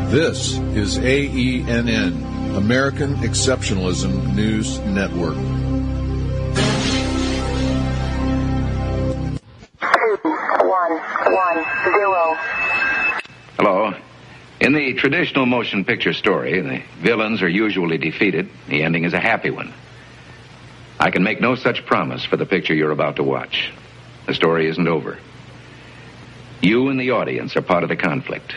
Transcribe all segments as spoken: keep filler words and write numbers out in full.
This is A E N N, American Exceptionalism News Network. Two, one, one, zero. Hello. In the traditional motion picture story, the villains are usually defeated. The ending is a happy one. I can make no such promise for the picture you're about to watch. The story isn't over. You and the audience are part of the conflict.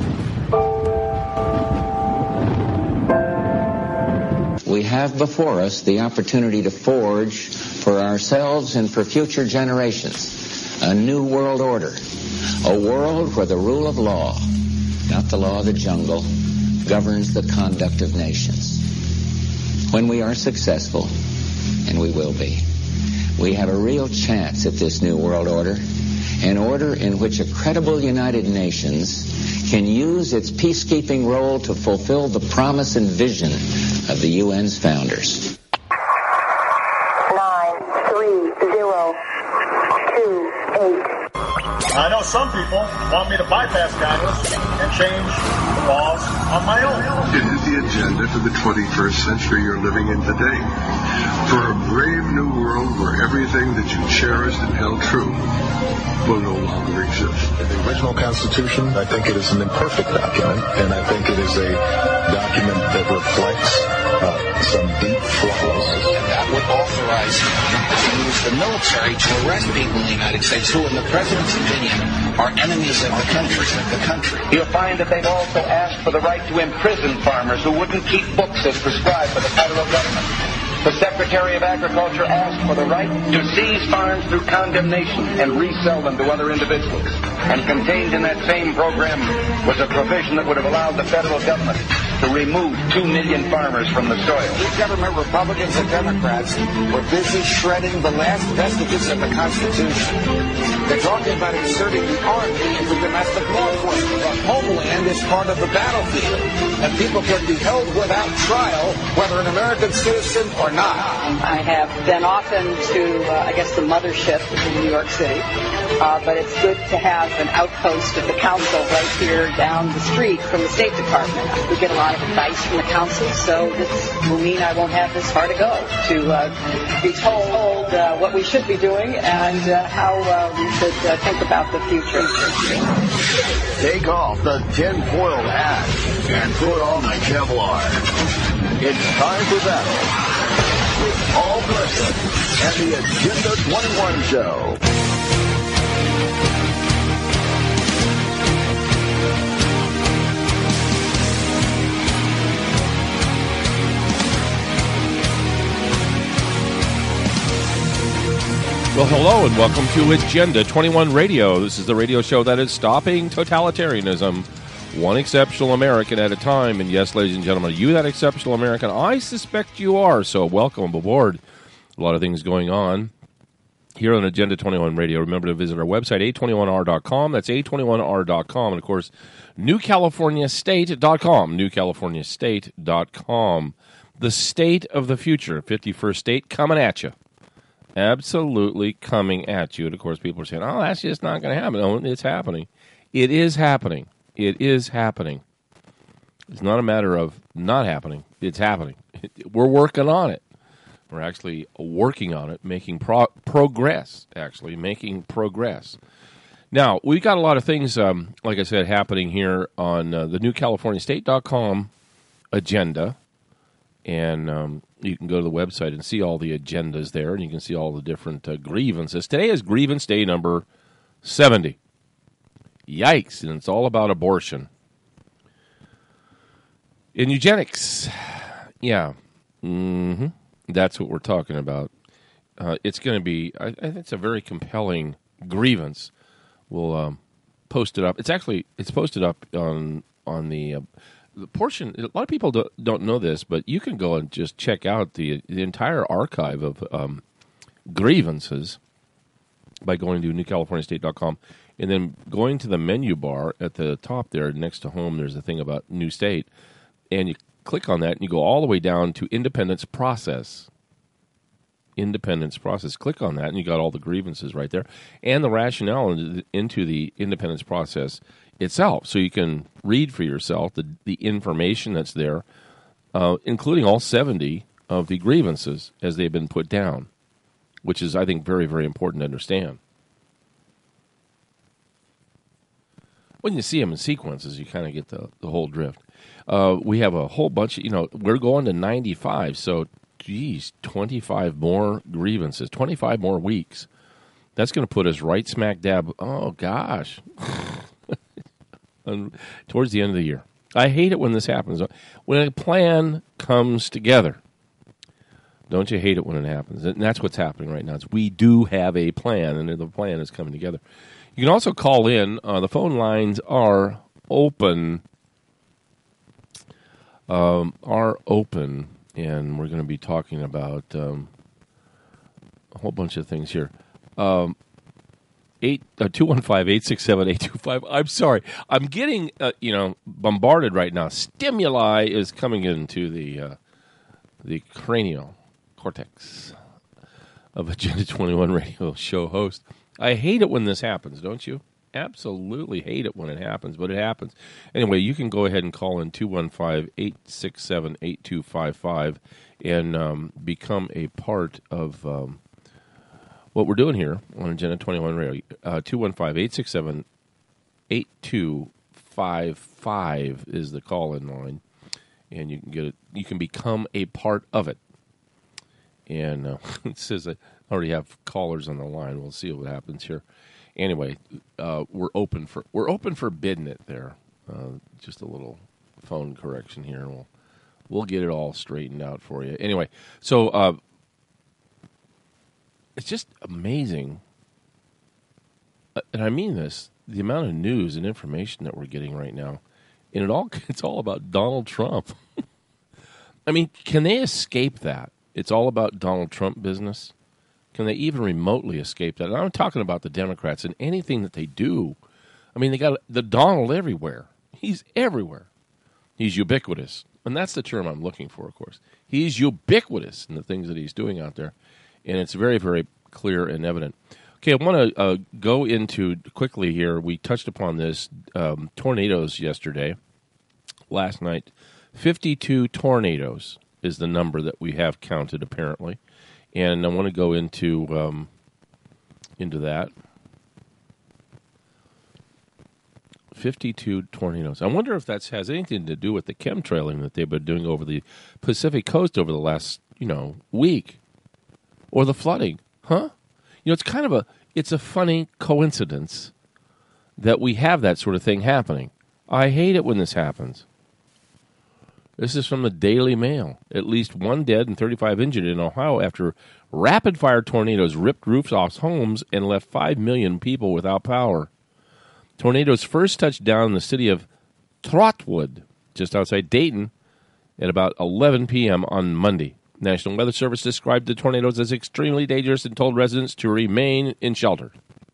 We have before us the opportunity to forge for ourselves and for future generations a new world order, a world where the rule of law, not the law of the jungle, governs the conduct of nations. When we are successful, and we will be, we have a real chance at this new world order, an order in which a credible United Nations can use its peacekeeping role to fulfill the promise and vision of the U N's founders. Nine, three, zero, two, eight. I know some people want me to bypass Congress and change the laws on my own. It is the agenda for the twenty-first century you're living in today. For a brave new world where everything that you cherished and held true will no longer exist. The original Constitution, I think it is an imperfect document, and I think it is a document that reflects uh, some deep flaws. And that would authorize to use the military to arrest people in the United States who, in the President's opinion, are enemies of the country. Of the country. You'll find that they've also asked for the right to imprison farmers who wouldn't keep books as prescribed by the federal government. The Secretary of Agriculture asked for the right to seize farms through condemnation and resell them to other individuals. And contained in that same program was a provision that would have allowed the federal government to remove two million farmers from the soil. Big government, Republicans and Democrats, were busy shredding the last vestiges of the Constitution. They're talking about inserting the Army into domestic law enforcement. The homeland is part of the battlefield, and people can be held without trial, whether an American citizen or not. I have been often to, uh, I guess, the mothership in New York City, uh, but it's good to have an outpost of the council right here down the street from the State Department. We get a lot of advice from the council, so this will mean I won't have this far to go to uh, be told uh, what we should be doing and uh, how uh, we should uh, think about the future. Take off the tin-foil hat and put on the Kevlar. It's time for battle with Paul Blessed and the Agenda twenty-one Show. Well, hello and welcome to Agenda twenty-one Radio. This is the radio show that is stopping totalitarianism, one exceptional American at a time. And yes, ladies and gentlemen, are you that exceptional American? I suspect you are, so welcome aboard. A lot of things going on here on Agenda twenty-one Radio. Remember to visit our website, A twenty-one R dot com. That's A twenty-one R dot com. And, of course, New California State dot com. New California State dot com. The state of the future, fifty-first state, coming at you. Absolutely coming at you. And, of course, people are saying, oh, that's just not going to happen. No, it's happening. It is happening. It is happening. It's not a matter of not happening. It's happening. We're working on it. We're actually working on it, making pro- progress, actually, making progress. Now, we've got a lot of things, um, like I said, happening here on uh, the New California State dot com agenda. And um, you can go to the website and see all the agendas there, and you can see all the different uh, grievances. Today is grievance day number seventy. Yikes, and it's all about abortion. In eugenics, yeah, mm-hmm. That's what we're talking about. Uh, it's going to be, I, I think it's a very compelling grievance. We'll um, post it up. It's actually, it's posted up on on the... Uh, The portion, a lot of people do, don't know this, but you can go and just check out the, the entire archive of um, grievances by going to New California State dot com and then going to the menu bar at the top there next to home. There's a thing about New State, and you click on that and you go all the way down to Independence Process. independence process. Click on that, and you got all the grievances right there, and the rationale into the independence process itself. So you can read for yourself the, the information that's there, uh, including all seventy of the grievances as they've been put down, which is, I think, very, very important to understand. When you see them in sequences, you kind of get the, the whole drift. Uh, we have a whole bunch of, you know, we're going to ninety-five, so, geez, twenty-five more grievances, twenty-five more weeks. That's going to put us right smack dab, oh, gosh, towards the end of the year. I hate it when this happens. When a plan comes together, don't you hate it when it happens? And that's what's happening right now. Is we do have a plan, and the plan is coming together. You can also call in. Uh, the phone lines are open. Um, are open, and we're going to be talking about um, a whole bunch of things here. Um, eight uh, two one five eight six seven eight two five. I'm sorry, I'm getting uh, you know bombarded right now. Stimuli is coming into the uh, the cranial cortex of Agenda twenty-one radio show host. I hate it when this happens, don't you? Absolutely hate it when it happens, but it happens. Anyway, you can go ahead and call in two one five eight six seven eight two five five and um, become a part of um, what we're doing here on Agenda twenty-one Radio. Uh, two one five eight six seven eight two five five is the call-in line, and you can get it. You can become a part of it. And uh, it says I already have callers on the line. We'll see what happens here. Anyway, uh, we're open for we're open for bidding it there. Uh, just a little phone correction here, and we'll we'll get it all straightened out for you. Anyway, so uh, it's just amazing, and I mean this: the amount of news and information that we're getting right now, and it all it's all about Donald Trump. I mean, can they escape that? It's all about Donald Trump business. Can they even remotely escape that? And I'm talking about the Democrats and anything that they do. I mean, they got the Donald everywhere. He's everywhere. He's ubiquitous. And that's the term I'm looking for, of course. He's ubiquitous in the things that he's doing out there. And it's very, very clear and evident. Okay, I want to uh, go into quickly here. We touched upon this. Um, tornadoes yesterday, last night. fifty-two tornadoes is the number that we have counted, apparently. And I want to go into um, into that. fifty-two tornadoes. I wonder if that has anything to do with the chemtrailing that they've been doing over the Pacific coast over the last, you know, week. Or the flooding. Huh? You know, it's kind of a, it's a funny coincidence that we have that sort of thing happening. I hate it when this happens. This is from the Daily Mail. At least one dead and thirty-five injured in Ohio after rapid-fire tornadoes ripped roofs off homes and left five million people without power. Tornadoes first touched down in the city of Trotwood, just outside Dayton, at about eleven p.m. on Monday. National Weather Service described the tornadoes as extremely dangerous and told residents to remain in shelter.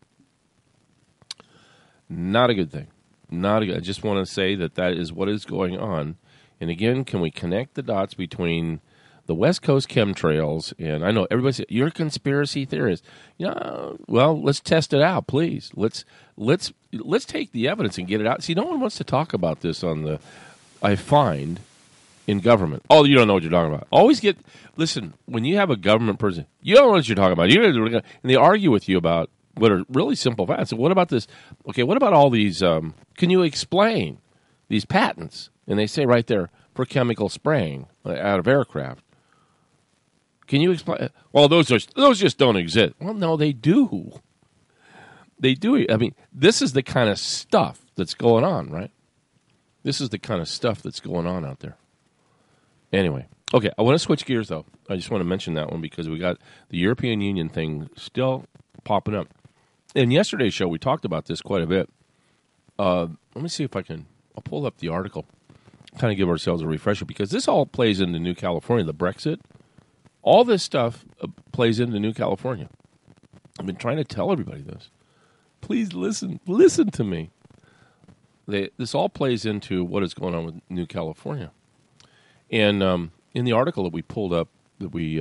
Not a good thing. Not a good. I just want to say that that is what is going on. And again, can we connect the dots between the West Coast chemtrails and I know everybody says you're a conspiracy theorist. Yeah, well, let's test it out, please. Let's let's let's take the evidence and get it out. See, no one wants to talk about this on the I find in government. Oh, you don't know what you're talking about. Always get listen, when you have a government person, you don't know what you're talking about. You and they argue with you about what are really simple facts. So what about this? Okay, what about all these um, can you explain these patents? And they say right there, for chemical spraying out of aircraft. Can you explain? Well, those are those just don't exist. Well, no, they do. They do. I mean, this is the kind of stuff that's going on, right? This is the kind of stuff that's going on out there. Anyway, okay, I want to switch gears, though. I just want to mention that one because we got the European Union thing still popping up. In yesterday's show, we talked about this quite a bit. Uh, let me see if I can I'll pull up the article. Kind of give ourselves a refresher because this all plays into New California, the Brexit. All this stuff uh, plays into New California. I've been trying to tell everybody this. Please listen. Listen to me. They, this all plays into what is going on with New California. And um, in the article that we pulled up, that we uh,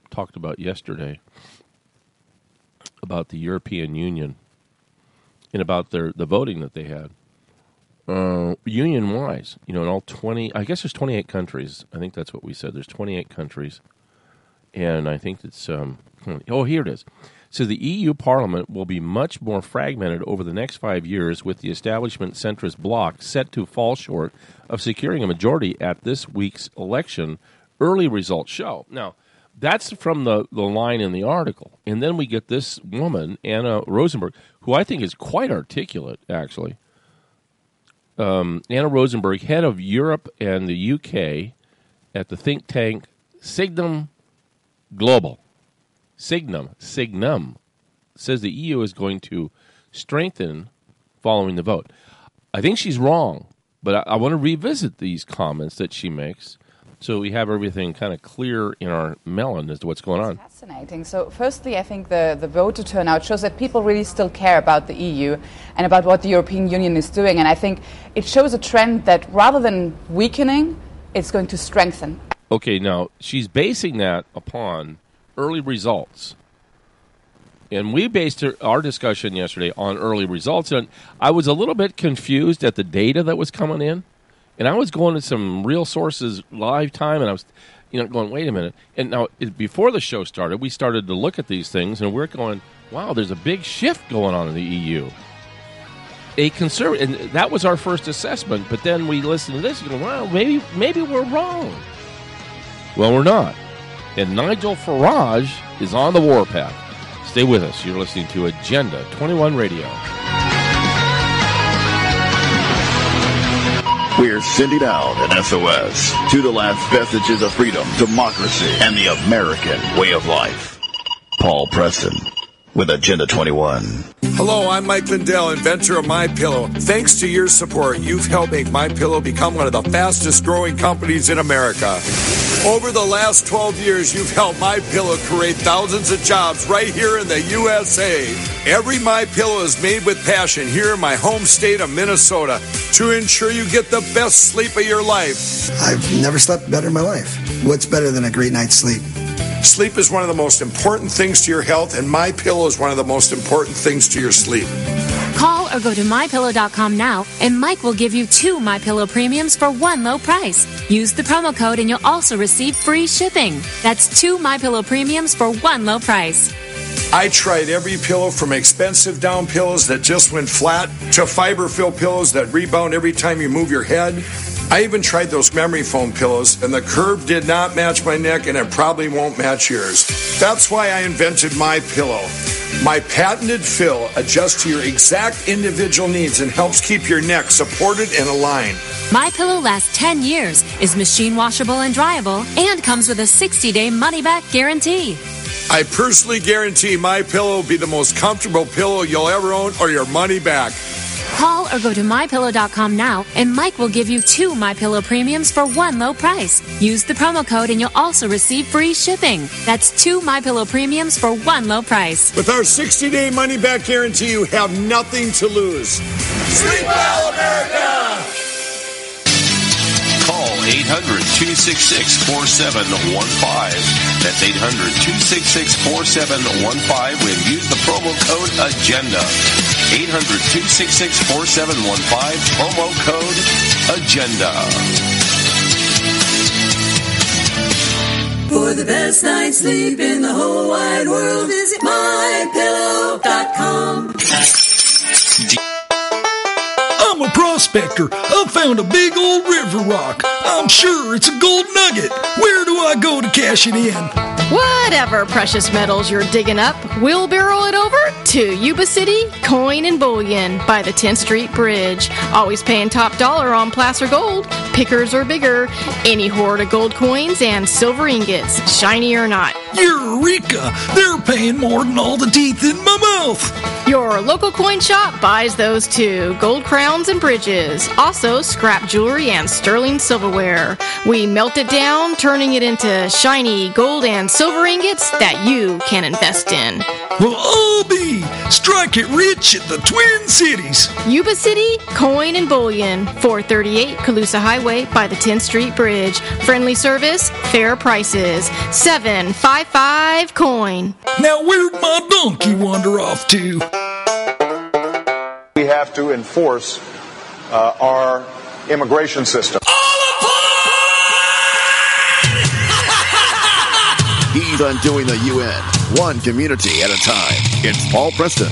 talked about yesterday about the European Union and about their the voting that they had. Uh, union-wise, you know, in all twenty, I guess there's twenty-eight countries. I think that's what we said. There's twenty-eight countries. And I think it's, um, oh, here it is. So the E U Parliament will be much more fragmented over the next five years with the establishment centrist bloc set to fall short of securing a majority at this week's election, early results show. Now, that's from the, the line in the article. And then we get this woman, Anna Rosenberg, who I think is quite articulate, actually. Um, Anna Rosenberg, head of Europe and the U K at the think tank Signum Global. Signum, Signum, says the E U is going to strengthen following the vote. I think she's wrong, but I, I want to revisit these comments that she makes so we have everything kind of clear in our melon as to what's going on. Fascinating. So firstly, I think the, the voter turnout shows that people really still care about the E U and about what the European Union is doing. And I think it shows a trend that rather than weakening, it's going to strengthen. Okay, now she's basing that upon early results. And we based our discussion yesterday on early results. And I was a little bit confused at the data that was coming in. And I was going to some real sources live time, and I was, you know, going, wait a minute. And now, it, before the show started, we started to look at these things, and we're going, wow, there's a big shift going on in the E U. A conservative, and that was our first assessment. But then we listened to this, and go, wow, maybe, maybe we're wrong. Well, we're not. And Nigel Farage is on the warpath. Stay with us. You're listening to Agenda twenty-one Radio. We're sending out an S O S to the last vestiges of freedom, democracy, and the American way of life. Paul Preston with Agenda twenty-one. Hello, I'm Mike Lindell, inventor of MyPillow. Thanks to your support, you've helped make MyPillow become one of the fastest growing companies in America. Over the last twelve years, you've helped MyPillow create thousands of jobs right here in the U S A. Every MyPillow is made with passion here in my home state of Minnesota to ensure you get the best sleep of your life. I've never slept better in my life. What's better than a great night's sleep? Sleep is one of the most important things to your health, and MyPillow is one of the most important things to your sleep. Call or go to my pillow dot com now, and Mike will give you two MyPillow premiums for one low price. Use the promo code, and you'll also receive free shipping. That's two MyPillow premiums for one low price. I tried every pillow from expensive down pillows that just went flat to fiber-filled pillows that rebound every time you move your head. I even tried those memory foam pillows, and the curve did not match my neck, and it probably won't match yours. That's why I invented MyPillow. My patented fill adjusts to your exact individual needs and helps keep your neck supported and aligned. MyPillow lasts ten years, is machine washable and dryable, and comes with a sixty-day money-back guarantee. I personally guarantee MyPillow will be the most comfortable pillow you'll ever own, or your money back. Call or go to my pillow dot com now, and Mike will give you two MyPillow premiums for one low price. Use the promo code, and you'll also receive free shipping. That's two MyPillow premiums for one low price. With our sixty-day money-back guarantee, you have nothing to lose. Sleep well, America! Call eight hundred, two six six, four seven one five. That's eight hundred, two six six, four seven one five and use the promo code AGENDA. eight hundred, two six six, four seven one five, promo code AGENDA. For the best night's sleep in the whole wide world, visit my pillow dot com. I'm a prospector. I found a big old river rock. I'm sure it's a gold nugget. Where do I go to cash it in? Whatever precious metals you're digging up, we'll barrel it over to Yuba City Coin and Bullion by the tenth Street Bridge. Always paying top dollar on placer gold. Pickers or bigger. Any hoard of gold coins and silver ingots, shiny or not. Eureka! They're paying more than all the teeth in my mouth. Your local coin shop buys those too. Gold crowns and bridges. Also scrap jewelry and sterling silverware. We melt it down, turning it into shiny gold and silver ingots that you can invest in. Well, I'll be Strike it rich at the Twin Cities. Yuba City Coin and Bullion, four thirty-eight Calusa Highway by the tenth Street Bridge. Friendly service, fair prices. seven five five coin. Now where'd my donkey wander off to? We have to enforce uh, our immigration system. He's undoing the U N, one community at a time. It's Paul Preston.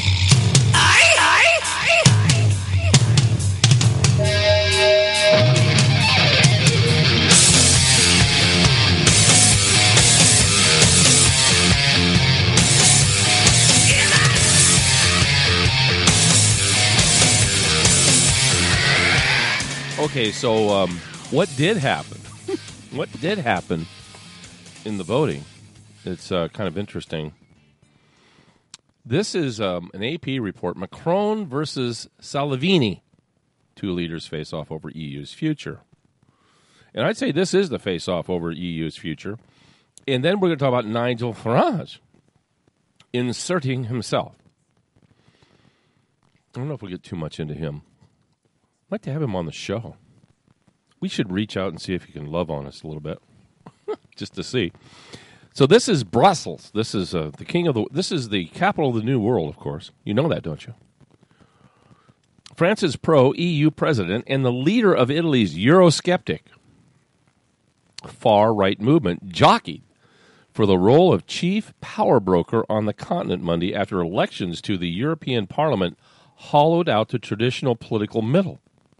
Okay, so um, what did happen? What did happen in the voting? It's uh, kind of interesting. This is um, an A P report. Macron versus Salvini. Two leaders face off over E U's future. And I'd say this is the face-off over E U's future. And then we're going to talk about Nigel Farage inserting himself. I don't know if we'll get too much into him. I'd like to have him on the show. We should reach out and see if he can love on us a little bit, just to see. So this is Brussels. This is uh, the king of the. This is the capital of the New World, of course. You know that, don't you? France's pro-E U president and the leader of Italy's Eurosceptic far-right movement jockeyed for the role of chief power broker on the continent Monday after elections to the European Parliament hollowed out the traditional political middle.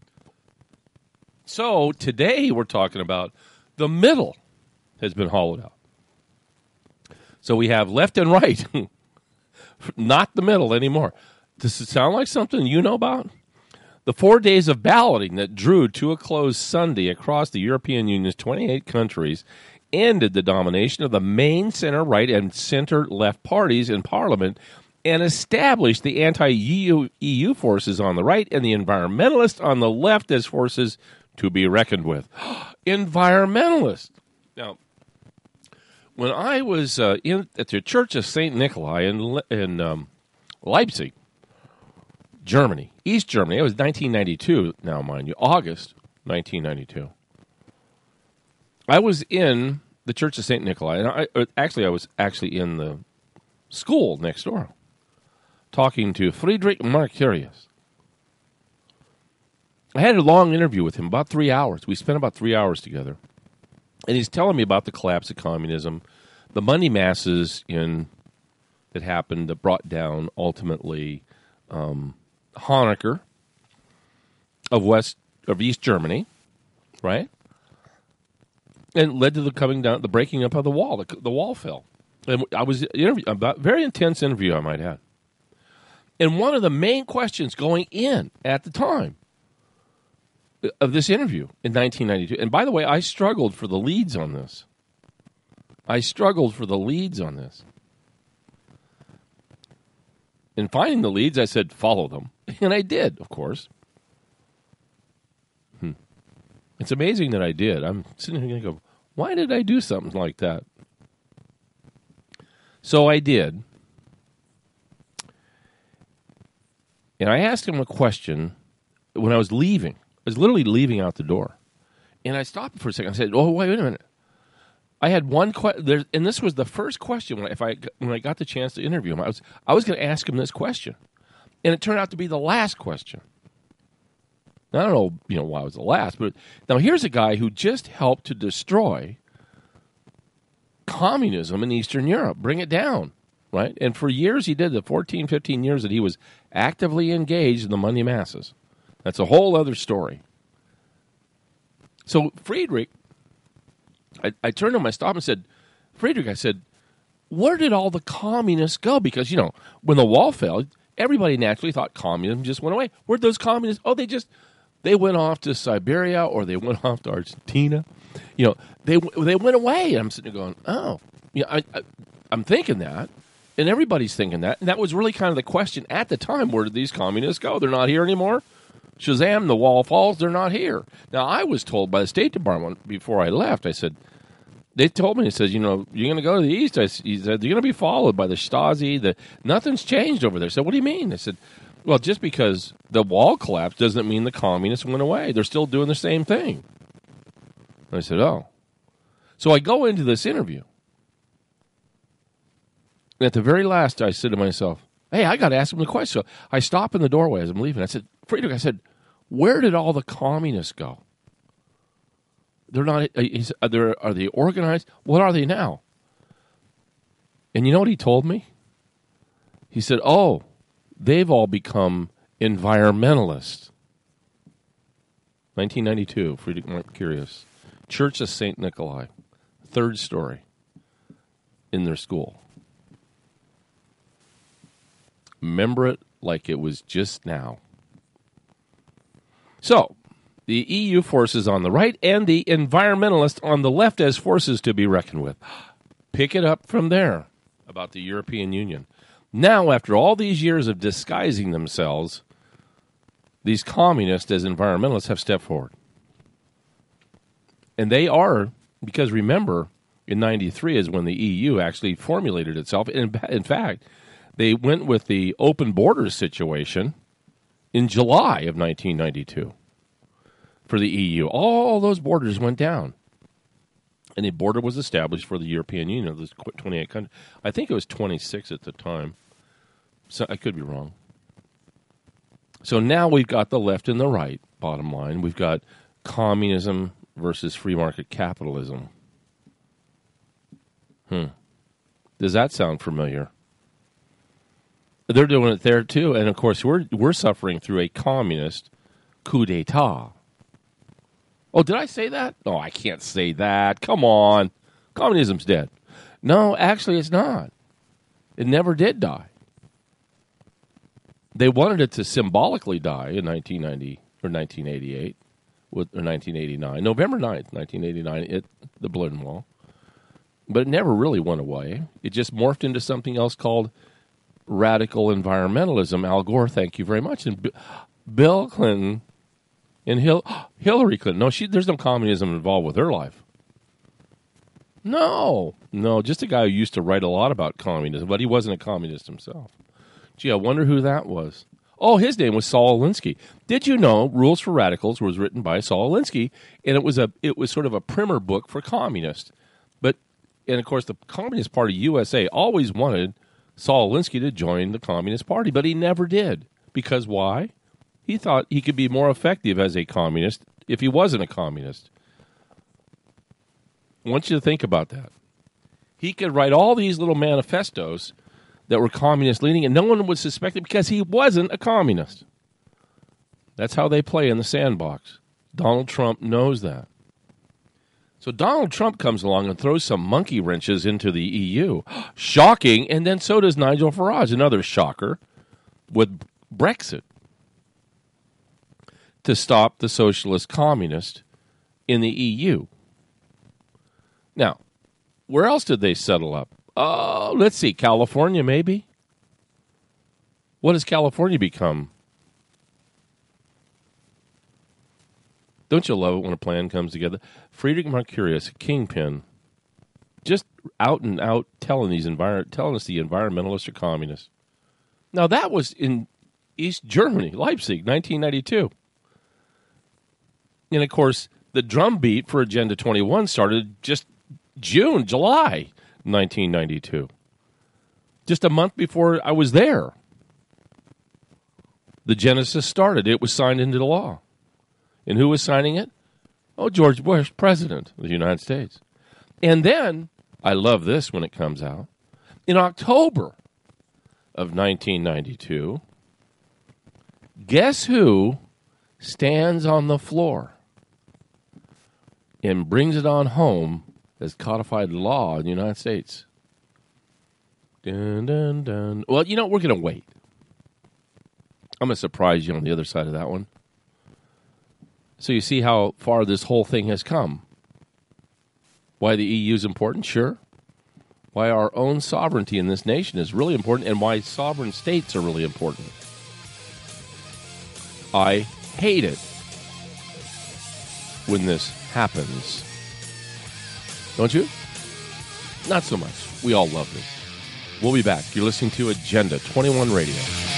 So today we're talking about the middle has been hollowed out. So we have left and right, not the middle anymore. Does it sound like something you know about? The four days of balloting that drew to a close Sunday across the European Union's twenty-eight countries ended the domination of the main center-right and center-left parties in Parliament and established the anti-E U forces on the right and the environmentalists on the left as forces to be reckoned with. Environmentalists. Now, when I was uh, in at the Church of Saint Nikolai in, in um, Leipzig, Germany, East Germany, it was nineteen ninety-two now, mind you, August nineteen ninety-two. I was in the Church of Saint Nikolai, and I, actually I was actually in the school next door, talking to Friedrich Mercurius. I had a long interview with him, about three hours. We spent about three hours together. And he's telling me about the collapse of communism, the money masses in that happened that brought down, ultimately, um, Honecker of West of East Germany, right? And led to the coming down, the breaking up of the wall. The, the wall fell. And I was interview about very intense interview I might have. And one of the main questions going in at the time of this interview in nineteen ninety-two, and by the way, I struggled for the leads on this. I struggled for the leads on this. In finding the leads, I said, follow them. And I did, of course. Hmm. It's amazing that I did. I'm sitting here going to go, why did I do something like that? So I did. And I asked him a question when I was leaving. I was literally leaving out the door. And I stopped for a second. I said, oh, wait a minute. I had one question, and this was the first question when I, if I, when I got the chance to interview him. I was, I was going to ask him this question. And it turned out to be the last question. Now, I don't know, you know why it was the last, but now here's a guy who just helped to destroy communism in Eastern Europe, bring it down, right? And for years he did, the fourteen, fifteen years that he was actively engaged in the money masses. That's a whole other story. So Friedrich, I, I turned to him, I stopped and said, Friedrich, I said, where did all the communists go? Because, you know, when the wall fell, everybody naturally thought communism just went away. Where'd those communists? Oh, they just, they went off to Siberia or they went off to Argentina. You know, they they went away. And I'm sitting there going, oh, you know, I, I, I'm thinking that. And everybody's thinking that. And that was really kind of the question at the time. Where did these communists go? They're not here anymore. Shazam, the wall falls, they're not here. Now, I was told by the State Department before I left, I said, They told me, he says, you know, you're going to go to the east. I, he said, you're going to be followed by the Stasi. The, nothing's changed over there. I said, what do you mean? I said, well, just because the wall collapsed doesn't mean the communists went away. They're still doing the same thing. And I said, oh. So I go into this interview. And at the very last, I said to myself, hey, I got to ask him the question. So I stop in the doorway as I'm leaving. I said, Friedrich, I said, where did all the communists go? They're not. He's, are, they, are they organized? What are they now? And you know what he told me? He said, oh, they've all become environmentalists. nineteen ninety-two, Friedrich Mercurius. Church of Saint Nikolai. Third story in their school. Remember it like it was just now. So, the E U forces on the right and the environmentalists on the left as forces to be reckoned with. Pick it up from there about the European Union. Now, after all these years of disguising themselves, these communists as environmentalists have stepped forward. And they are, because remember, in ninety-three is when the E U actually formulated itself. In, in fact, they went with the open borders situation in July of nineteen ninety-two. For the E U, all those borders went down, and a border was established for the European Union. There's twenty-eight countries. I think it was twenty-six at the time. So I could be wrong. So now we've got the left and the right. Bottom line, we've got communism versus free market capitalism. Hmm. Does that sound familiar? They're doing it there too, and of course we're we're suffering through a communist coup d'état. Oh, did I say that? No, I can't say that. Come on. Communism's dead. No, actually it's not. It never did die. They wanted it to symbolically die in nineteen ninety or nineteen eighty-eight with, or nineteen eighty-nine. November ninth, nineteen eighty-nine, it, the Berlin Wall. But it never really went away. It just morphed into something else called radical environmentalism. Al Gore, thank you very much. And B- Bill Clinton and Hil- Hillary Clinton. No, she, there's no communism involved with her life. No. No, just a guy who used to write a lot about communism, but he wasn't a communist himself. Gee, I wonder who that was. Oh, his name was Saul Alinsky. Did you know Rules for Radicals was written by Saul Alinsky, and it was a it was sort of a primer book for communists. But and of course the Communist Party U S A always wanted Saul Alinsky to join the Communist Party, but he never did. Because why? He thought he could be more effective as a communist if he wasn't a communist. I want you to think about that. He could write all these little manifestos that were communist leaning, and no one would suspect it because he wasn't a communist. That's how they play in the sandbox. Donald Trump knows that. So Donald Trump comes along and throws some monkey wrenches into the E U. Shocking, and then so does Nigel Farage, another shocker, with Brexit, to stop the socialist communist in the E U. Now, where else did they settle up? Oh, let's see, California maybe? What has California become? Don't you love it when a plan comes together? Friedrich Mercurius, kingpin, just out and out telling these envir- telling us the environmentalists are communists. Now that was in East Germany, Leipzig, nineteen ninety-two. And of course, the drumbeat for Agenda twenty-one started just June, July, nineteen ninety-two. Just a month before I was there. The genesis started. It was signed into law. And who was signing it? Oh, George Bush, President of the United States. And then, I love this when it comes out, in October of nineteen ninety-two, guess who stands on the floor and brings it on home as codified law in the United States? Dun, dun, dun. Well, you know, we're going to wait. I'm going to surprise you on the other side of that one. So you see how far this whole thing has come. Why the E U is important? Sure. Why our own sovereignty in this nation is really important, and why sovereign states are really important. I hate it when this happens. Don't you? Not so much. We all loved it. We'll be back. You're listening to Agenda twenty-one Radio.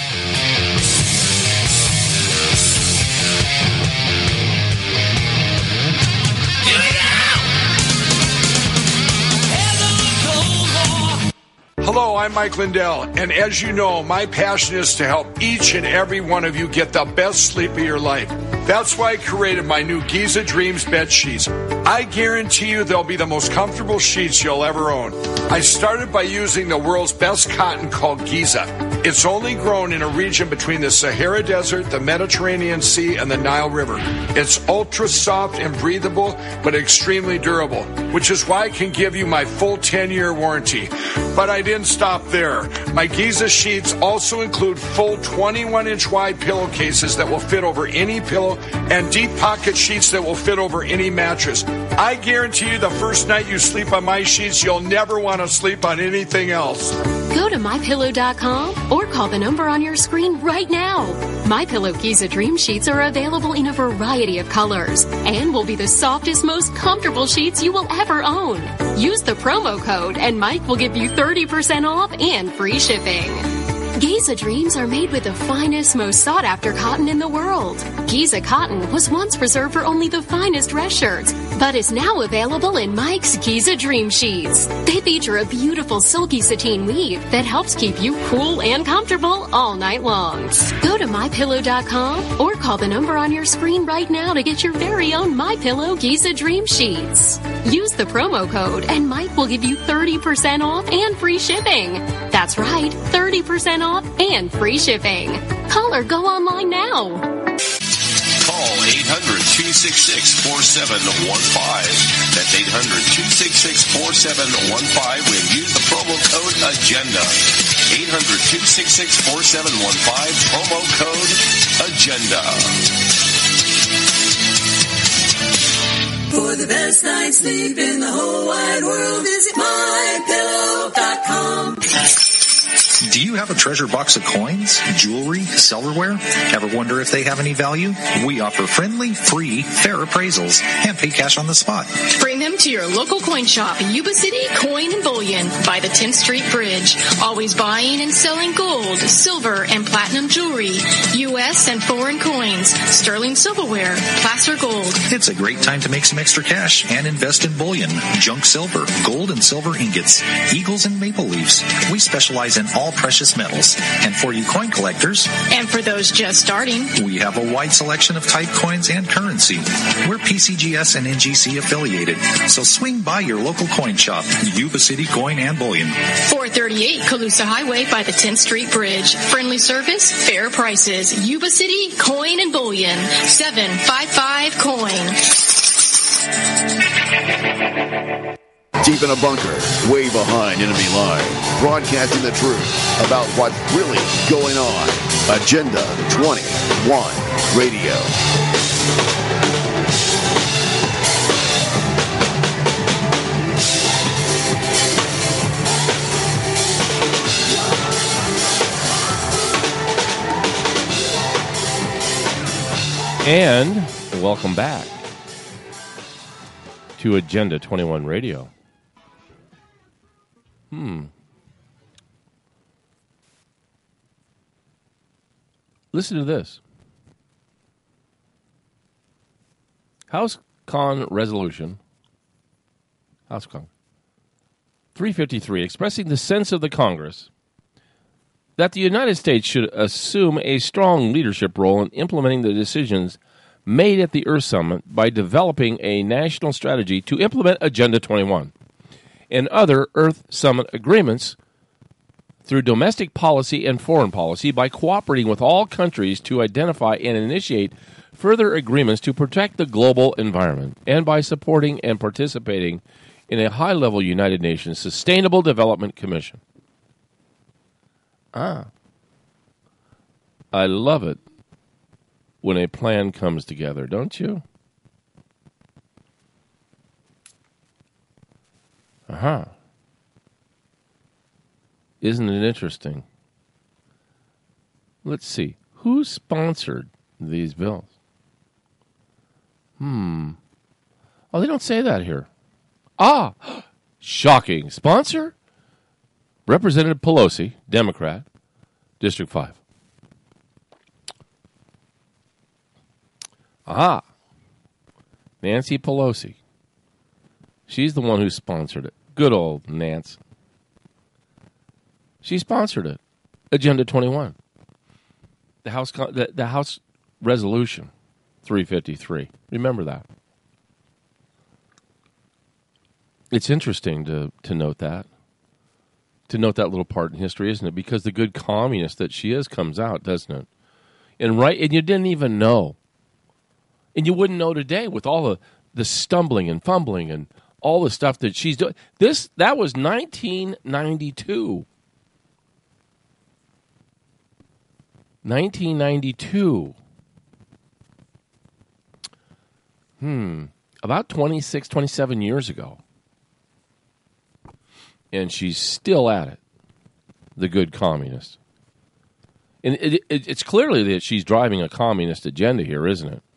Hello, I'm Mike Lindell, and as you know, my passion is to help each and every one of you get the best sleep of your life. That's why I created my new Giza Dreams bed sheets. I guarantee you they'll be the most comfortable sheets you'll ever own. I started by using the world's best cotton called Giza. It's only grown in a region between the Sahara Desert, the Mediterranean Sea, and the Nile River. It's ultra soft and breathable, but extremely durable, which is why I can give you my full ten-year warranty. But I didn't stop there. My Giza sheets also include full twenty-one inch wide pillowcases that will fit over any pillow and deep pocket sheets that will fit over any mattress. I guarantee you the first night you sleep on my sheets, you'll never want to sleep on anything else. Go to my pillow dot com or call the number on your screen right now. MyPillow Giza Dream Sheets are available in a variety of colors and will be the softest, most comfortable sheets you will ever own. Use the promo code and Mike will give you thirty percent off and free shipping. Giza Dreams are made with the finest, most sought-after cotton in the world. Giza cotton was once reserved for only the finest dress shirts, but is now available in Mike's Giza Dream Sheets. They feature a beautiful silky sateen weave that helps keep you cool and comfortable all night long. Go to my pillow dot com or call the number on your screen right now to get your very own MyPillow Giza Dream Sheets. Use the promo code and Mike will give you thirty percent off and free shipping. That's right, thirty percent off and free shipping. Call or go online now. Call eight hundred, two six six, four seven one five. That's eight hundred, two six six, four seven one five when use the promo code AGENDA. eight hundred, two six six, four seven one five, promo code AGENDA. For the best night's sleep in the whole wide world, visit my pillow dot com. Do you have a treasure box of coins, jewelry, silverware? Ever wonder if they have any value? We offer friendly, free, fair appraisals and pay cash on the spot. Bring them to your local coin shop, Yuba City Coin and Bullion by the tenth Street Bridge. Always buying and selling gold, silver, and platinum jewelry, U S and foreign coins, sterling silverware, placer gold. It's a great time to make some extra cash and invest in bullion, junk silver, gold and silver ingots, eagles and maple leaves. We specialize in all precious metals. And for you coin collectors, and for those just starting, we have a wide selection of type coins and currency. We're P C G S and N G C affiliated, so swing by your local coin shop, Yuba City Coin and Bullion. four thirty-eight Colusa Highway by the tenth Street Bridge. Friendly service, fair prices. Yuba City Coin and Bullion. seven five five coin. Deep in a bunker, way behind enemy lines, broadcasting the truth about what's really going on. Agenda twenty-one Radio. And welcome back to Agenda twenty-one Radio. Hmm. Listen to this. House Con Resolution. House Con. three fifty-three, expressing the sense of the Congress that the United States should assume a strong leadership role in implementing the decisions made at the Earth Summit by developing a national strategy to implement Agenda twenty-one and other Earth Summit agreements through domestic policy and foreign policy by cooperating with all countries to identify and initiate further agreements to protect the global environment, and by supporting and participating in a high-level United Nations Sustainable Development Commission. Ah. I love it when a plan comes together, don't you? Uh-huh. Isn't it interesting? Let's see. Who sponsored these bills? Hmm. Oh, they don't say that here. Ah, shocking. Sponsor? Representative Pelosi, Democrat, District five. Ah, Nancy Pelosi. She's the one who sponsored it. Good old Nance. She sponsored it. Agenda twenty-one. The House, the, the House Resolution three fifty-three. Remember that. It's interesting to, to note that. To note that little part in history, isn't it? Because the good communist that she is comes out, doesn't it? And right, and you didn't even know. And you wouldn't know today with all the, the stumbling and fumbling and all the stuff that she's doing. This that was nineteen ninety-two. nineteen ninety-two. Hmm. About twenty-six, twenty-seven years ago. And she's still at it. The good communist. And it, it, it's clearly that she's driving a communist agenda here, isn't it?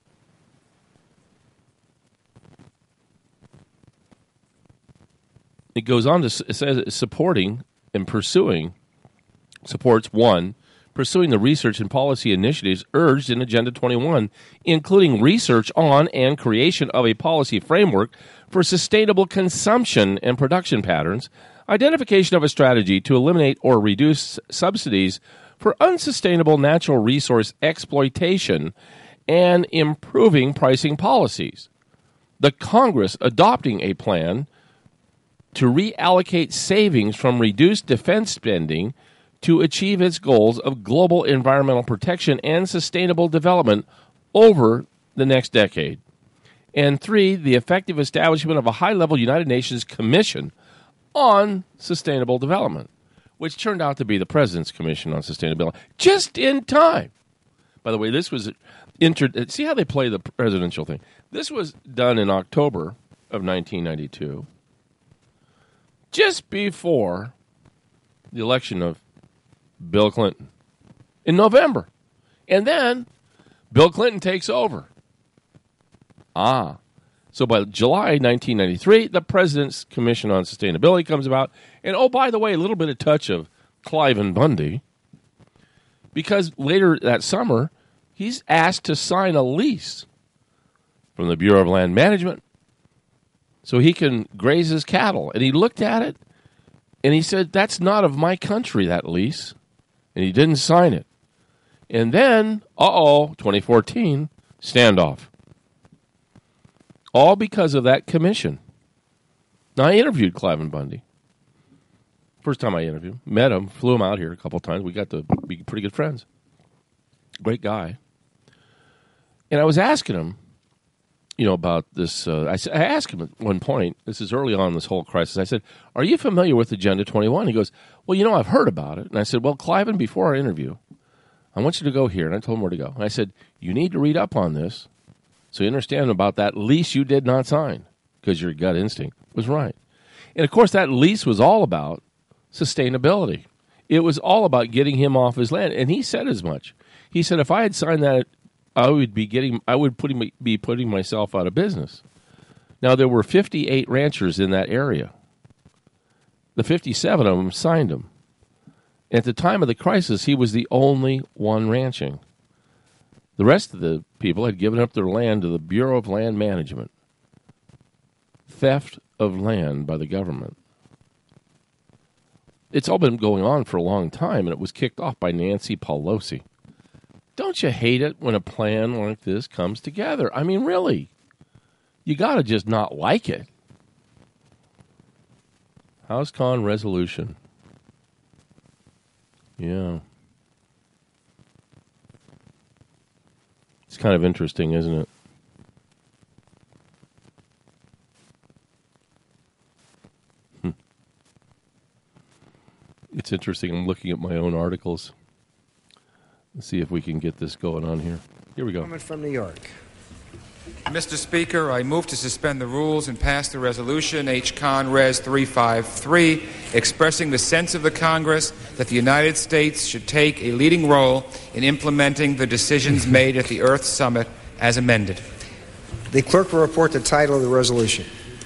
It goes on to it says supporting and pursuing, supports one, pursuing the research and policy initiatives urged in Agenda twenty-one, including research on and creation of a policy framework for sustainable consumption and production patterns, identification of a strategy to eliminate or reduce subsidies for unsustainable natural resource exploitation, and improving pricing policies. The Congress adopting a plan to reallocate savings from reduced defense spending to achieve its goals of global environmental protection and sustainable development over the next decade. And three, the effective establishment of a high-level United Nations Commission on Sustainable Development, which turned out to be the President's Commission on Sustainability, just in time. By the way, this was inter- see how they play the presidential thing. This was done in October of nineteen ninety-two, just before the election of Bill Clinton in November. And then Bill Clinton takes over. Ah. So by July nineteen ninety-three, the President's Commission on Sustainability comes about. And oh, by the way, a little bit of touch of Cliven Bundy. Because later that summer, he's asked to sign a lease from the Bureau of Land Management so he can graze his cattle. And he looked at it, and he said, that's not of my country, that lease. And he didn't sign it. And then, uh-oh, twenty fourteen, standoff. All because of that commission. Now, I interviewed Cliven Bundy. First time I interviewed him. Met him, flew him out here a couple times. We got to be pretty good friends. Great guy. And I was asking him, you know, about this. Uh, I, I asked him at one point, this is early on in this whole crisis, I said, are you familiar with Agenda twenty-one? He goes, well, you know, I've heard about it. And I said, well, Cliven, before our interview, I want you to go here. And I told him where to go. And I said, you need to read up on this so you understand about that lease you did not sign, because your gut instinct was right. And, of course, that lease was all about sustainability. It was all about getting him off his land. And he said as much. He said, if I had signed that, I would be getting, I would putting, be putting myself out of business. Now, there were fifty-eight ranchers in that area. The fifty-seven of them signed him. At the time of the crisis, he was the only one ranching. The rest of the people had given up their land to the Bureau of Land Management. Theft of land by the government. It's all been going on for a long time, and it was kicked off by Nancy Pelosi. Don't you hate it when a plan like this comes together? I mean, really. You got to just not like it. House Con resolution. Yeah. It's kind of interesting, isn't it? Hmm. It's interesting. I'm looking at my own articles. Let's see if we can get this going on here. Here we go. Comment from New York. Mister Speaker, I move to suspend the rules and pass the resolution H Con Res three fifty-three, expressing the sense of the Congress that the United States should take a leading role in implementing the decisions made at the Earth Summit as amended. The clerk will report the title of the resolution.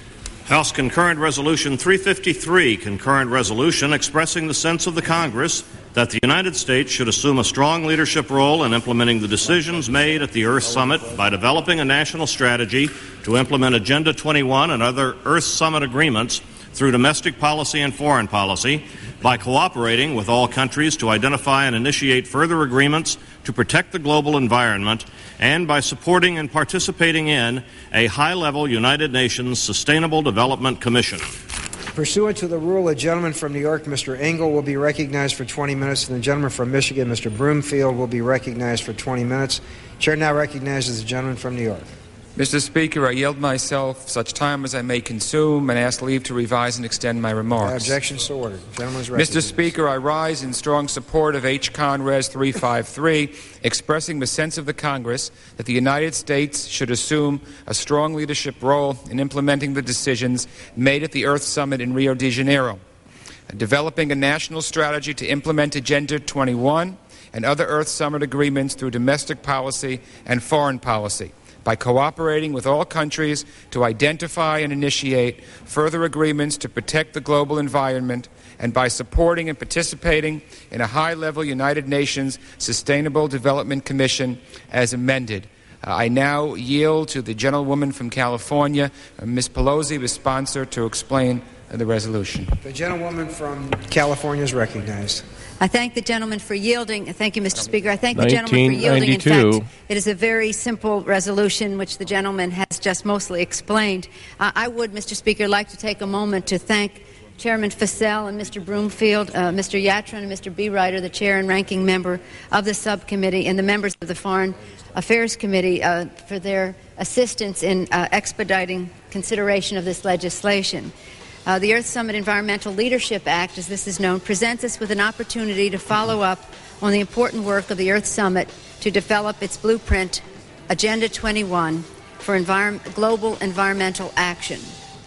House Concurrent Resolution three fifty-three, concurrent resolution expressing the sense of the Congress that the United States should assume a strong leadership role in implementing the decisions made at the Earth Summit by developing a national strategy to implement Agenda twenty-one and other Earth Summit agreements through domestic policy and foreign policy, by cooperating with all countries to identify and initiate further agreements to protect the global environment, and by supporting and participating in a high-level United Nations Sustainable Development Commission. Pursuant to the rule, a gentleman from New York, Mister Engel, will be recognized for twenty minutes, and the gentleman from Michigan, Mister Broomfield, will be recognized for twenty minutes. Chair now recognizes the gentleman from New York. Mister Speaker, I yield myself such time as I may consume and ask leave to revise and extend my remarks. Uh, objection so ordered. Gentleman is recognized. Mister Speaker, I rise in strong support of H Con Res three fifty-three, expressing the sense of the Congress that the United States should assume a strong leadership role in implementing the decisions made at the Earth Summit in Rio de Janeiro, developing a national strategy to implement Agenda twenty-one and other Earth Summit agreements through domestic policy and foreign policy, by cooperating with all countries to identify and initiate further agreements to protect the global environment, and by supporting and participating in a high-level United Nations Sustainable Development Commission as amended. Uh, I now yield to the gentlewoman from California, uh, Miz Pelosi, the sponsor, to explain uh, the resolution. The gentlewoman from California is recognized. I thank the gentleman for yielding. Thank you, Mister Speaker. I thank the gentleman for yielding. In fact, it is a very simple resolution, which the gentleman has just mostly explained. Uh, I would, Mister Speaker, like to take a moment to thank Chairman Fassell and Mister Broomfield, uh, Mister Yatron and Mister Bereiter, the chair and ranking member of the subcommittee, and the members of the Foreign Affairs Committee uh, for their assistance in uh, expediting consideration of this legislation. Uh, the Earth Summit Environmental Leadership Act, as this is known, presents us with an opportunity to follow up on the important work of the Earth Summit to develop its blueprint, Agenda twenty-one, for envir- global environmental action.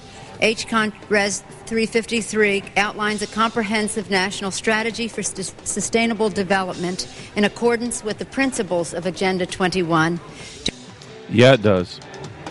H Con Res three fifty-three outlines a comprehensive national strategy for st- sustainable development in accordance with the principles of Agenda twenty-one. Yeah, it does.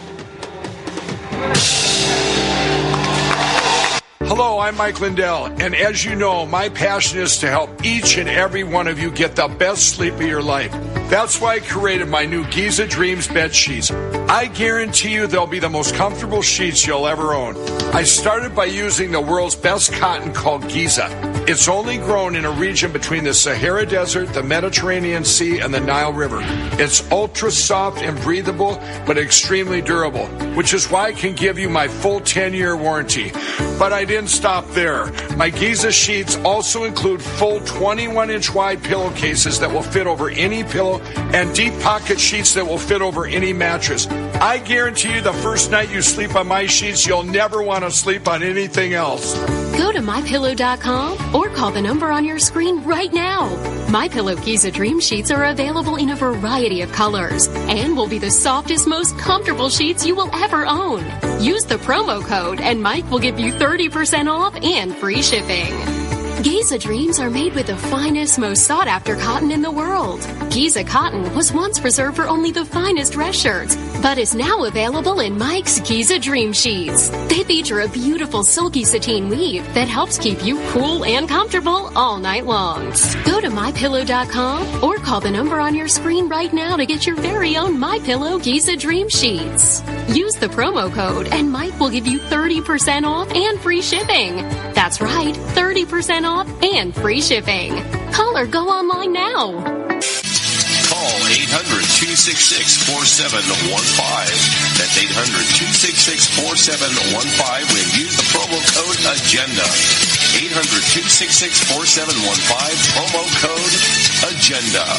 Hello, I'm Mike Lindell, and as you know, my passion is to help each and every one of you get the best sleep of your life. That's why I created my new Giza Dreams bed sheets. I guarantee you they'll be the most comfortable sheets you'll ever own. I started by using the world's best cotton called Giza. It's only grown in a region between the Sahara Desert, the Mediterranean Sea, and the Nile River. It's ultra soft and breathable, but extremely durable, which is why I can give you my full ten-year warranty. But I didn't stop there. My Giza sheets also include full twenty-one inch wide pillowcases that will fit over any pillow and deep pocket sheets that will fit over any mattress. I guarantee you the first night you sleep on my sheets, you'll never want to sleep on anything else. Go to my pillow dot com or call the number on your screen right now. MyPillow Giza Dream Sheets are available in a variety of colors and will be the softest, most comfortable sheets you will ever own. Use the promo code and Mike will give you thirty percent off and free shipping. Giza Dreams are made with the finest, most sought-after cotton in the world. Giza cotton was once reserved for only the finest dress shirts, but is now available in Mike's Giza Dream Sheets. They feature a beautiful silky sateen weave that helps keep you cool and comfortable all night long. Go to my pillow dot com or call the number on your screen right now to get your very own MyPillow Giza Dream Sheets. Use the promo code and Mike will give you thirty percent off and free shipping. That's right, thirty percent off and free shipping. Call or go online now. Call eight hundred, two six six, four seven one five. That's eight hundred, two six six, four seven one five when use the promo code AGENDA. eight hundred, two six six, four seven one five, promo code AGENDA.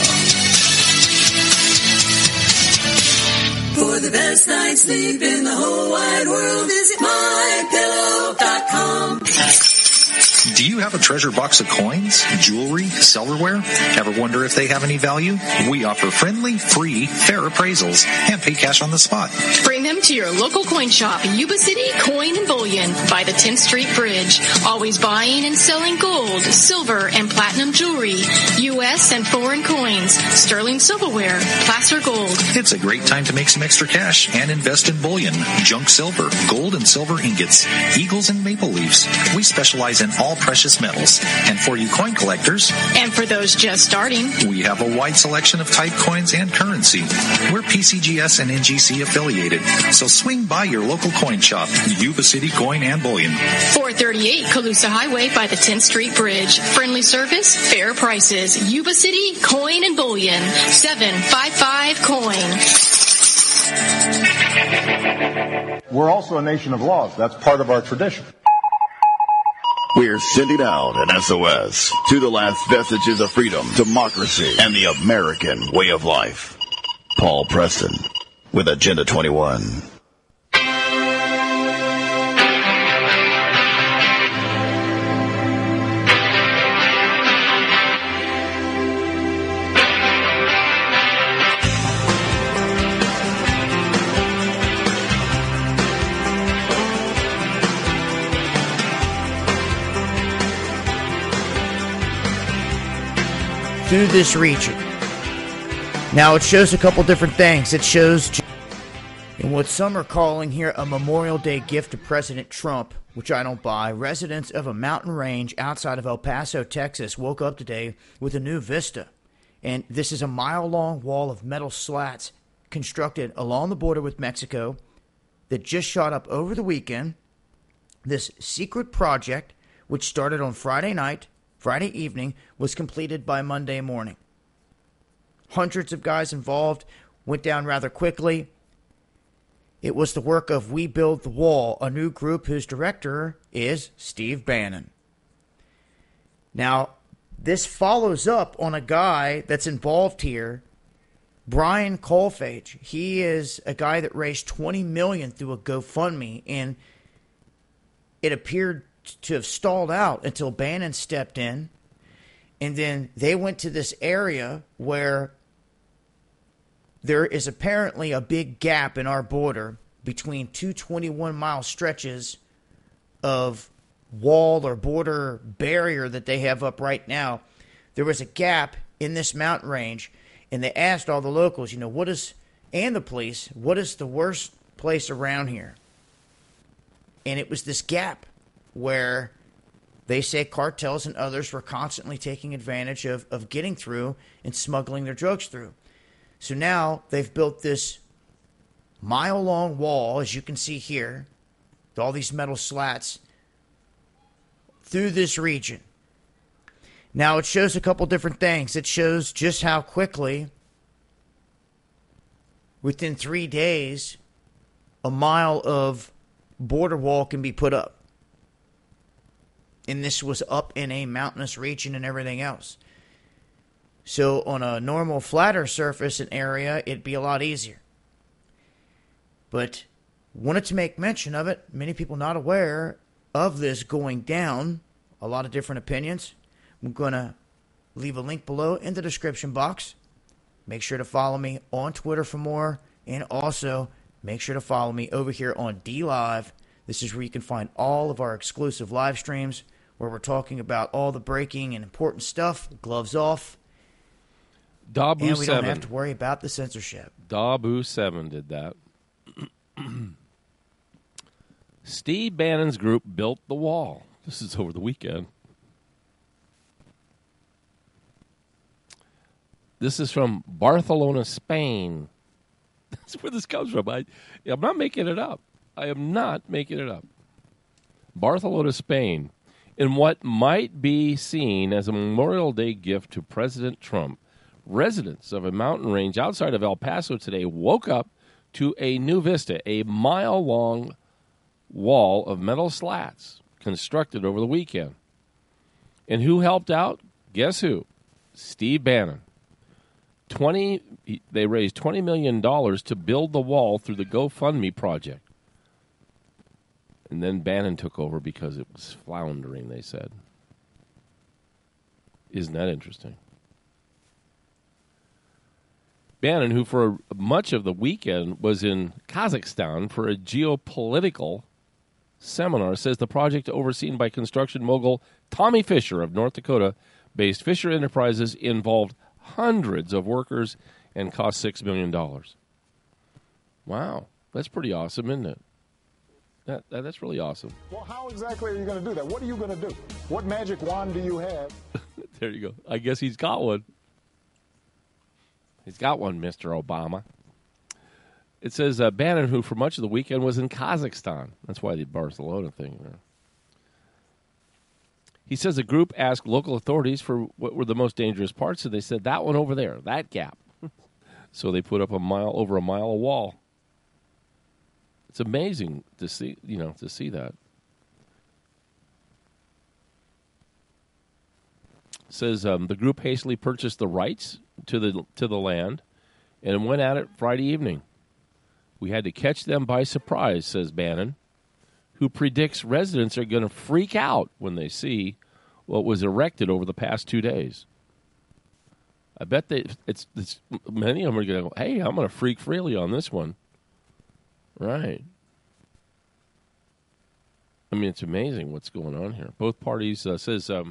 For the best night's sleep in the whole wide world, visit my pillow dot com. Do you have a treasure box of coins, jewelry, silverware? Ever wonder if they have any value? We offer friendly, free, fair appraisals and pay cash on the spot. Bring them to your local coin shop, Yuba City Coin and Bullion by the tenth Street Bridge. Always buying and selling gold, silver, and platinum jewelry, U S and foreign coins, sterling silverware, placer gold. It's a great time to make some extra cash and invest in bullion, junk silver, gold and silver ingots, eagles and maple leaves. We specialize in all precious metals. And for you coin collectors, and for those just starting, we have a wide selection of type coins and currency. We're P C G S and N G C affiliated, so swing by your local coin shop, Yuba City Coin and Bullion. four thirty-eight Colusa Highway by the tenth Street Bridge. Friendly service, fair prices. Yuba City Coin and Bullion. seven five five coin. We're also a nation of laws. That's part of our tradition. We're sending out an S O S to the last vestiges of freedom, democracy, and the American way of life. Paul Preston with Agenda twenty-one. Through this region. Now, it shows a couple different things. It shows in what some are calling here a Memorial Day gift to President Trump, which I don't buy. Residents of a mountain range outside of El Paso, Texas, woke up today with a new vista. And this is a mile-long wall of metal slats constructed along the border with Mexico that just shot up over the weekend. This secret project, which started on Friday night, Friday evening, was completed by Monday morning. Hundreds of guys involved, went down rather quickly. It was the work of We Build the Wall, a new group whose director is Steve Bannon. Now, this follows up on a guy that's involved here, Brian Colfage. He is a guy that raised twenty million dollars through a GoFundMe, and it appeared to have stalled out until Bannon stepped in, and then they went to this area where there is apparently a big gap in our border between two twenty-one mile stretches of wall or border barrier that they have up right now. There was a gap in this mountain range, and they asked all the locals, you know, what is, and the police, what is the worst place around here? And it was this gap where they say cartels and others were constantly taking advantage of, of getting through and smuggling their drugs through. So now they've built this mile-long wall, as you can see here, with all these metal slats through this region. Now, it shows a couple different things. It shows just how quickly, within three days, a mile of border wall can be put up. And this was up in a mountainous region and everything else. So on a normal flatter surface and area, it'd be a lot easier. But wanted to make mention of it. Many people not aware of this going down. A lot of different opinions. I'm going to leave a link below in the description box. Make sure to follow me on Twitter for more. And also, make sure to follow me over here on D Live. This is where you can find all of our exclusive live streams, where we're talking about all the breaking and important stuff. Gloves off. Dabu and we seven. don't have to worry about the censorship. Dabu seven did that. Steve Bannon's group built the wall. This is over the weekend. This is from Barcelona, Spain. That's where this comes from. I, I'm not making it up. I am not making it up. Barcelona, Spain. In what might be seen as a Memorial Day gift to President Trump, residents of a mountain range outside of El Paso today woke up to a new vista, a mile-long wall of metal slats constructed over the weekend. And who helped out? Guess who? Steve Bannon. Twenty. They raised twenty million dollars to build the wall through the GoFundMe project. And then Bannon took over because it was floundering, they said. Isn't that interesting? Bannon, who for much of the weekend was in Kazakhstan for a geopolitical seminar, says the project overseen by construction mogul Tommy Fisher of North Dakota-based Fisher Enterprises involved hundreds of workers and cost six million dollars. Wow, that's pretty awesome, isn't it? That, that That's really awesome. Well, how exactly are you going to do that? What are you going to do? What magic wand do you have? There you go. I guess he's got one. He's got one, Mister Obama. It says uh, Bannon, who for much of the weekend was in Kazakhstan. That's why the Barcelona thing there. He says the group asked local authorities for what were the most dangerous parts, and they said that one over there, that gap. So they put up a mile over a mile of wall. It's amazing to see, you know, to see that. It says um, the group hastily purchased the rights to the to the land and went at it Friday evening. We had to catch them by surprise, says Bannon, who predicts residents are going to freak out when they see what was erected over the past two days. I bet they it's, it's many of them are going to go, hey, I'm going to freak freely on this one. Right. I mean, it's amazing what's going on here. Both parties, uh, says um,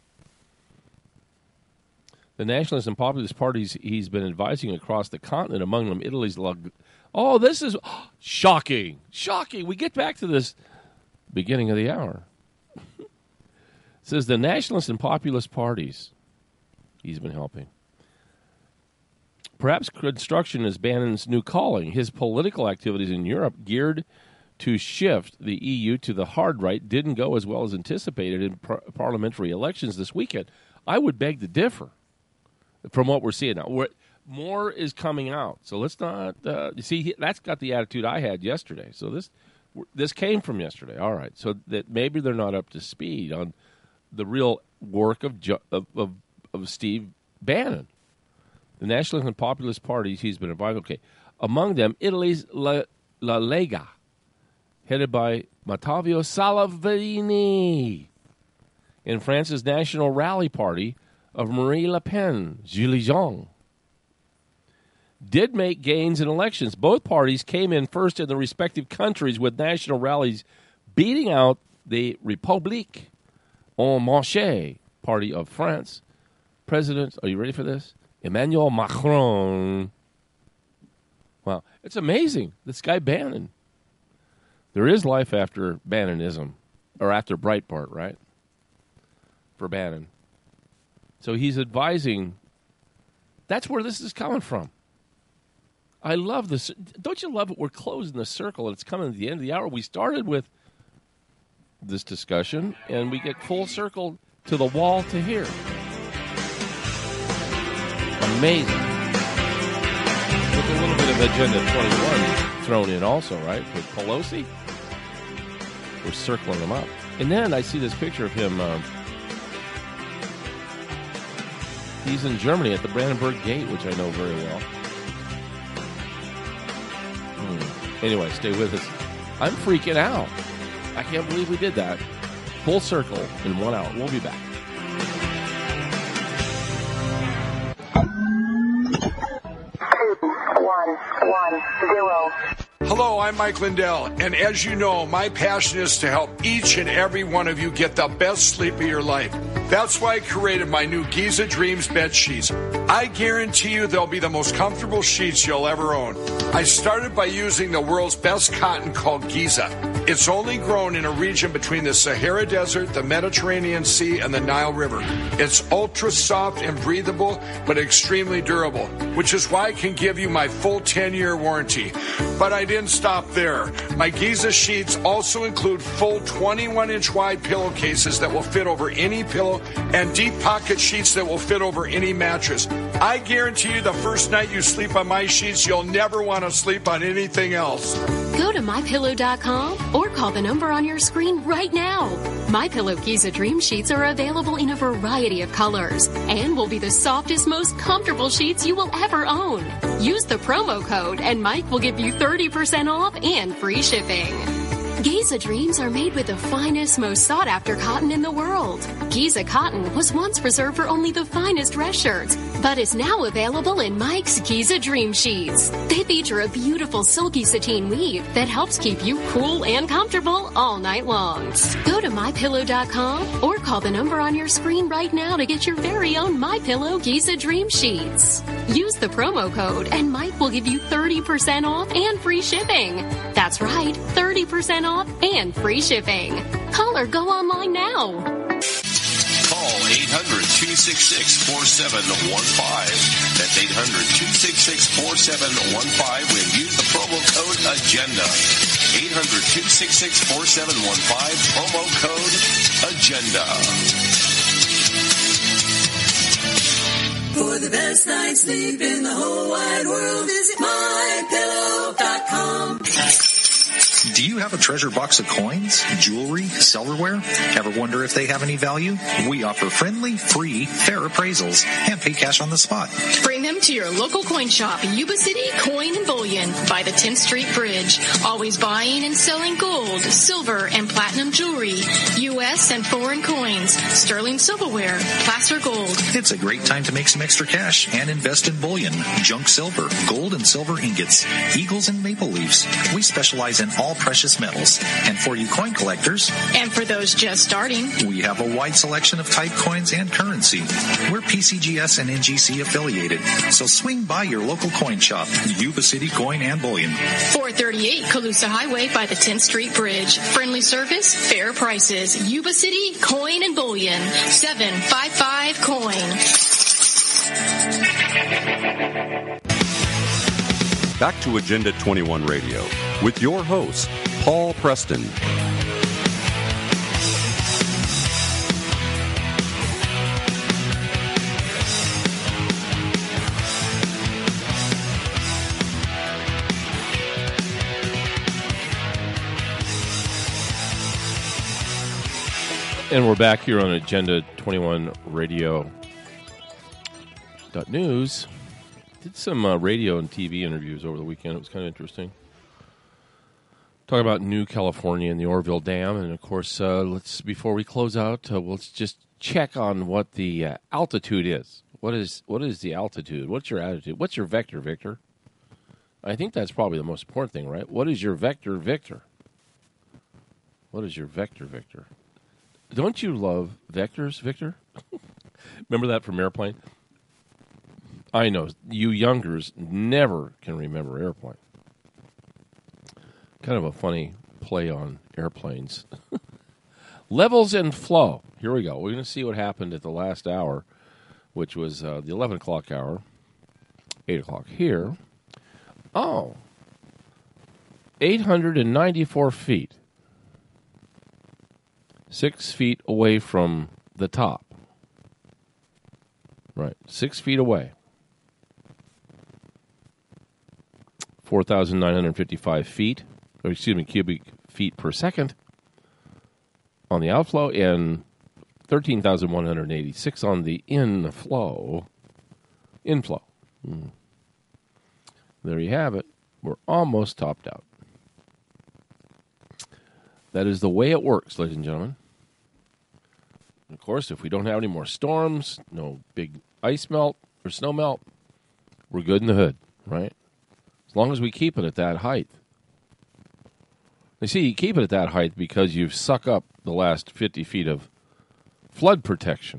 the nationalist and populist parties he's been advising across the continent, among them Italy's... Oh, this is oh, shocking. Shocking. We get back to this beginning of the hour. It says the nationalist and populist parties he's been helping. Perhaps construction is Bannon's new calling. His political activities in Europe, geared to shift the E U to the hard right, didn't go as well as anticipated in par- parliamentary elections this weekend. I would beg to differ from what we're seeing now. We're, more is coming out. So let's not, uh, you see, that's got the attitude I had yesterday. So this this came from yesterday. All right. So that maybe they're not up to speed on the real work of of, of, of Steve Bannon. The nationalist and populist parties he's been invited. Okay. Among them, Italy's La, La Lega, headed by Matteo Salvini. In France's National Rally Party of Marie Le Pen, Gilets jaunes, did make gains in elections. Both parties came in first in the respective countries with national rallies beating out the République En Marche party of France. President, are you ready for this? Emmanuel Macron. Wow, it's amazing. This guy Bannon. There is life after Bannonism, or after Breitbart, right? For Bannon. So he's advising. That's where this is coming from. I love this. Don't you love it? We're closing the circle, and it's coming to the end of the hour. We started with this discussion, and we get full circle to the wall to here. Amazing. With a little bit of Agenda twenty-one thrown in also, right? With Pelosi. We're circling them up. And then I see this picture of him. Uh, he's in Germany at the Brandenburg Gate, which I know very well. Hmm. Anyway, stay with us. I'm freaking out. I can't believe we did that. Full circle in one hour. We'll be back. One, one, zero. Hello, I'm Mike Lindell, and as you know, my passion is to help each and every one of you get the best sleep of your life. That's why I created my new Giza Dreams bed sheets. I guarantee you they'll be the most comfortable sheets you'll ever own. I started by using the world's best cotton called Giza. It's only grown in a region between the Sahara Desert, the Mediterranean Sea, and the Nile River. It's ultra soft and breathable, but extremely durable, which is why I can give you my full ten-year warranty. But I didn't stop there. My Giza sheets also include full twenty-one inch wide pillowcases that will fit over any pillow and deep pocket sheets that will fit over any mattress. I guarantee you the first night you sleep on my sheets, you'll never want to sleep on anything else. Go to my pillow dot com or call the number on your screen right now. MyPillow Giza Dream Sheets are available in a variety of colors and will be the softest, most comfortable sheets you will ever own. Use the promo code and Mike will give you thirty percent off and free shipping. Giza Dreams are made with the finest, most sought-after cotton in the world. Giza cotton was once reserved for only the finest dress shirts, but is now available in Mike's Giza Dream Sheets. They feature a beautiful silky sateen weave that helps keep you cool and comfortable all night long. Go to my pillow dot com or call the number on your screen right now to get your very own MyPillow Giza Dream Sheets. Use the promo code and Mike will give you thirty percent off and free shipping. That's right, thirty percent off and free shipping. Call or go online now. Call eight hundred, two six six, four seven one five. That's eight hundred, two six six, four seven one five when use the promo code AGENDA. eight hundred, two six six, four seven one five, promo code AGENDA. For the best night's sleep in the whole wide world, visit my pillow dot com. Do you have a treasure box of coins, jewelry, silverware? Ever wonder if they have any value? We offer friendly, free, fair appraisals and pay cash on the spot. Bring them to your local coin shop, Yuba City Coin and Bullion by the tenth Street Bridge. Always buying and selling gold, silver, and platinum jewelry, U S and foreign coins, sterling silverware, placer gold. It's a great time to make some extra cash and invest in bullion, junk silver, gold and silver ingots, eagles and maple leaves. We specialize in all precious metals. And for you coin collectors, and for those just starting, we have a wide selection of type coins and currency. We're P C G S and N G C affiliated, so swing by your local coin shop, Yuba City Coin and Bullion. four thirty-eight Calusa Highway by the tenth Street Bridge. Friendly service, fair prices. Yuba City Coin and Bullion. seven five five coin. Back to Agenda twenty-one Radio with your host, Paul Preston. And we're back here on Agenda twenty-one Radio dot news. Did some uh, radio and T V interviews over the weekend. It was kind of interesting. Talking about New California and the Oroville Dam, and of course, uh, let's before we close out, uh, let's just check on what the uh, altitude is. What is what is the altitude? What's your attitude? What's your vector, Victor? I think that's probably the most important thing, right? What is your vector, Victor? What is your vector, Victor? Don't you love vectors, Victor? Remember that from Airplane? I know, you youngers never can remember Airplane. Kind of a funny play on airplanes. Levels and flow. Here we go. We're going to see what happened at the last hour, which was uh, the eleven o'clock hour, eight o'clock here. Oh, eight hundred ninety-four feet. Six feet away from the top. Right, six feet away. four thousand nine hundred fifty-five feet, or excuse me, cubic feet per second on the outflow, and thirteen thousand one hundred eighty-six on the inflow. Inflow. Mm. There you have it. We're almost topped out. That is the way it works, ladies and gentlemen. Of course, if we don't have any more storms, no big ice melt or snow melt, we're good in the hood, right? As long as we keep it at that height. You see, you keep it at that height because you suck up the last fifty feet of flood protection.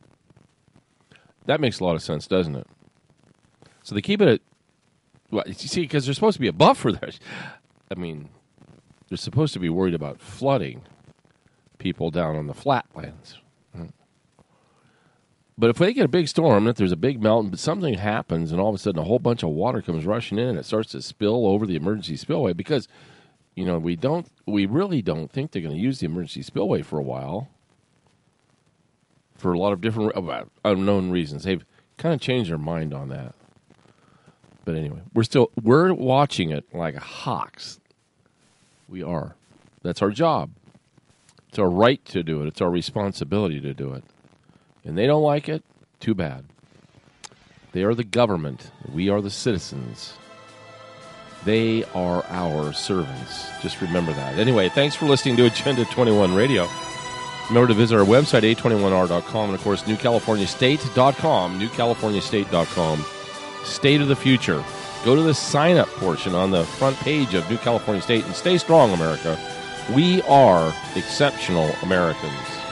That makes a lot of sense, doesn't it? So they keep it at, well, you see, because there's supposed to be a buffer there. I mean, they're supposed to be worried about flooding people down on the flatlands. But if they get a big storm, if there's a big mountain, but something happens, and all of a sudden a whole bunch of water comes rushing in, and it starts to spill over the emergency spillway, because, you know, we don't, we really don't think they're going to use the emergency spillway for a while, for a lot of different uh, unknown reasons. They've kind of changed their mind on that. But anyway, we're still, we're watching it like hawks. We are. That's our job. It's our right to do it. It's our responsibility to do it. And they don't like it, too bad. They are the government. We are the citizens. They are our servants. Just remember that. Anyway, thanks for listening to Agenda twenty-one Radio. Remember to visit our website, A twenty-one R dot com, and, of course, New California State dot com, New California State dot com. State of the Future. Go to the sign-up portion on the front page of New California State, and stay strong, America. We are exceptional Americans.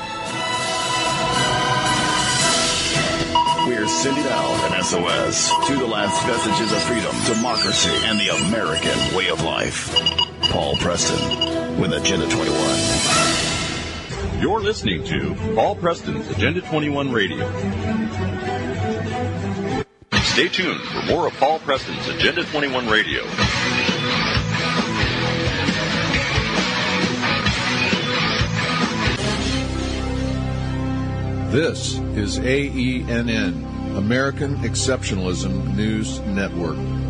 We're sending out an S O S to the last vestiges of freedom, democracy, and the American way of life. Paul Preston with Agenda twenty-one. You're listening to Paul Preston's Agenda twenty-one Radio. Stay tuned for more of Paul Preston's Agenda twenty-one Radio. This is A E N N, American Exceptionalism News Network.